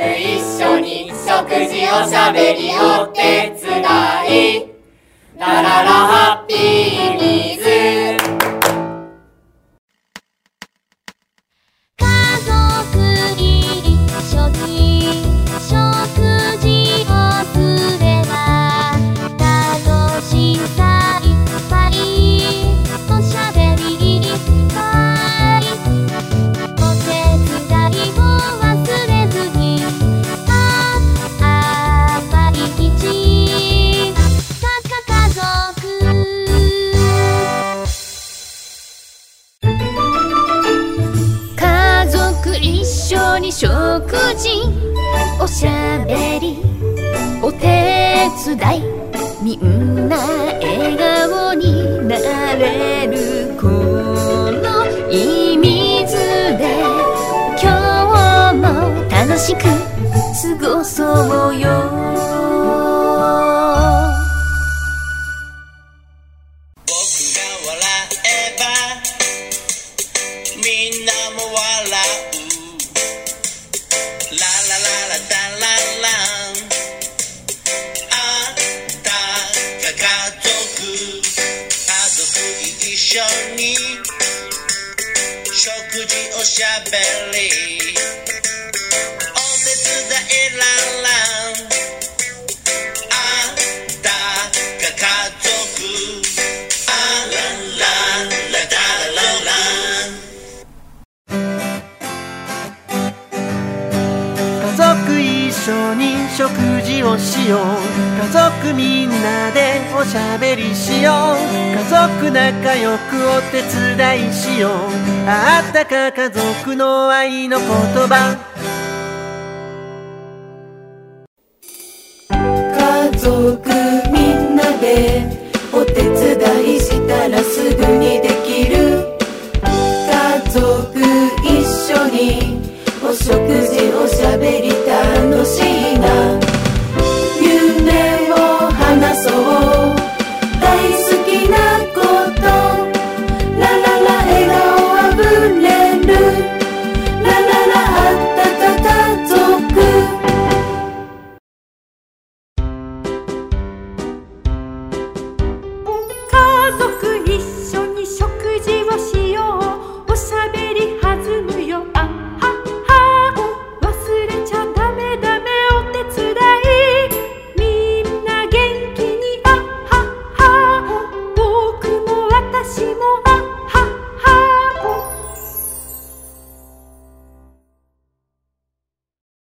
一緒に食事おしゃべりお手伝いラララハッピーミーズ家族一緒に食事をすれば楽しさいっぱいおしゃべりいっぱいお手伝いも忘れずに毎日家族一緒に食事おしゃべりお手伝いみんな笑顔になれるこのいい水で今日も楽しく過ごそうよ僕が笑えばみんなも笑うララララタララあったか家族一緒に食事おしゃべりお手伝いララあったか家族あらららタラララ家族一緒に食事をしよう家族みんなでおしゃべりしよう家族仲良くお手伝いしようあったか家族の愛の言葉家族みんなでお手伝いしたらすぐにできる家族一緒にお食事おしゃべり楽しい